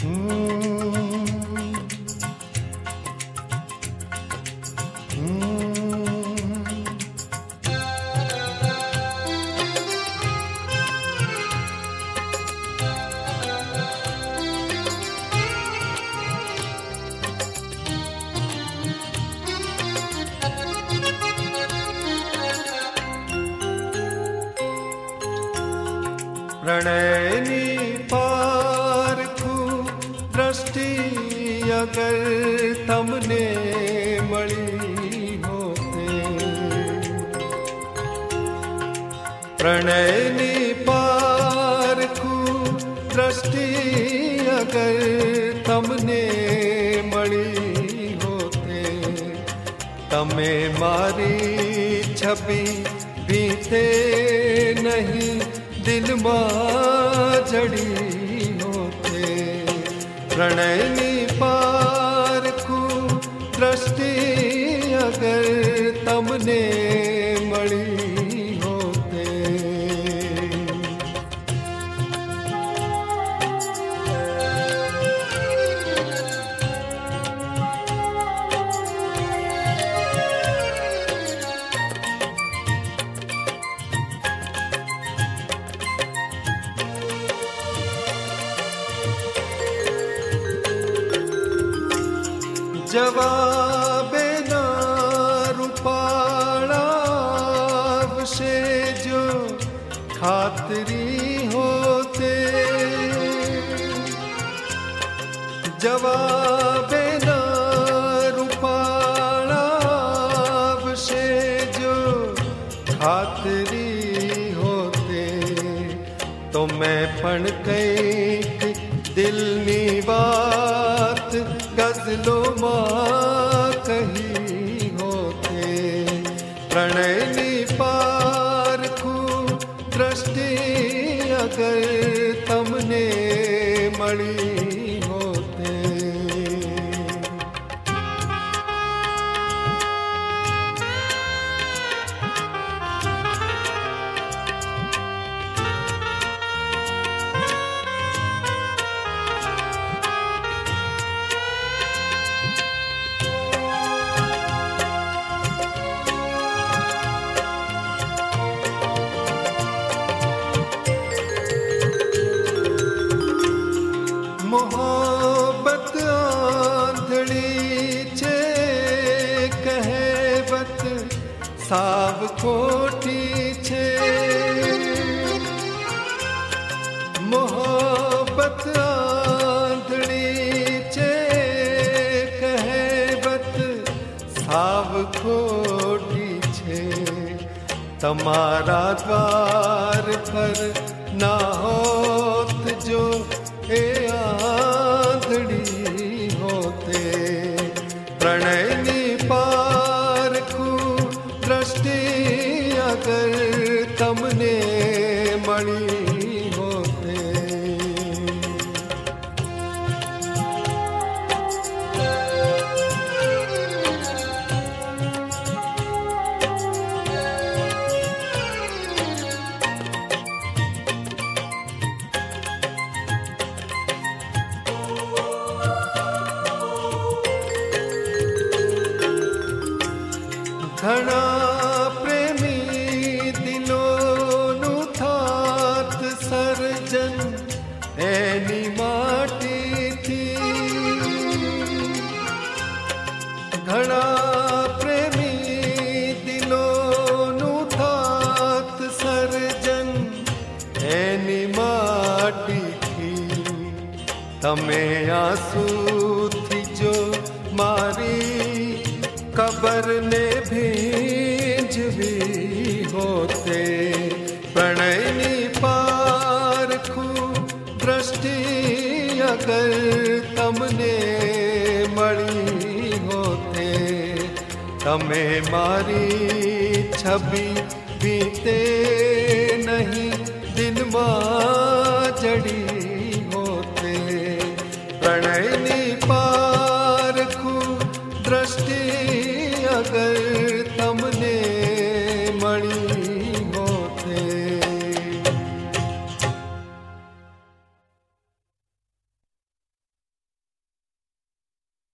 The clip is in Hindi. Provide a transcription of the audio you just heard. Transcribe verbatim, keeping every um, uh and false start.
प्रणयनी पारखू दृष्टि अगर तमने मળી होते, प्रणयनी पारखू दृष्टि अगर तमने मળી होते, तमे मारी छवि बीते नहीं दिल मां जड़ी होते। प्रणयनी पारखू दृष्टि अगर तमने मળી होते। जवाबे ना रूपाला से जो खातरी होते, जवाबे ना रूपाला से जो खातरी होते, तो मैं पण कई दिल नी बात गजलों मां कही होते। प्रणयनी पारखू दृष्टि अगर तमने मળી होते। मोहब्बत आंधળી છે કહેવત સાવ ખોટી છે। मोहब्बत आंधળી છે કહેવત સાવ ખોટી છે। તમારા દ્વાર પર ના હોત जो ए आंधળી होते। प्रणयनी पारखू दृष्टि अगर तमने मળી होते। घना प्रेमी दिलोनु थात सर्जन एनी माटी थी। घना प्रेमी दिलोनु थात सर्जन एनी माटी थी। तमे आंसू थी जो मारी कबर ने भेजवी होते। प्रणयनी पारखू दृष्टि अगर तमने मળી होते, तमे मारी छवि बीते नहीं दिल मां जड़ी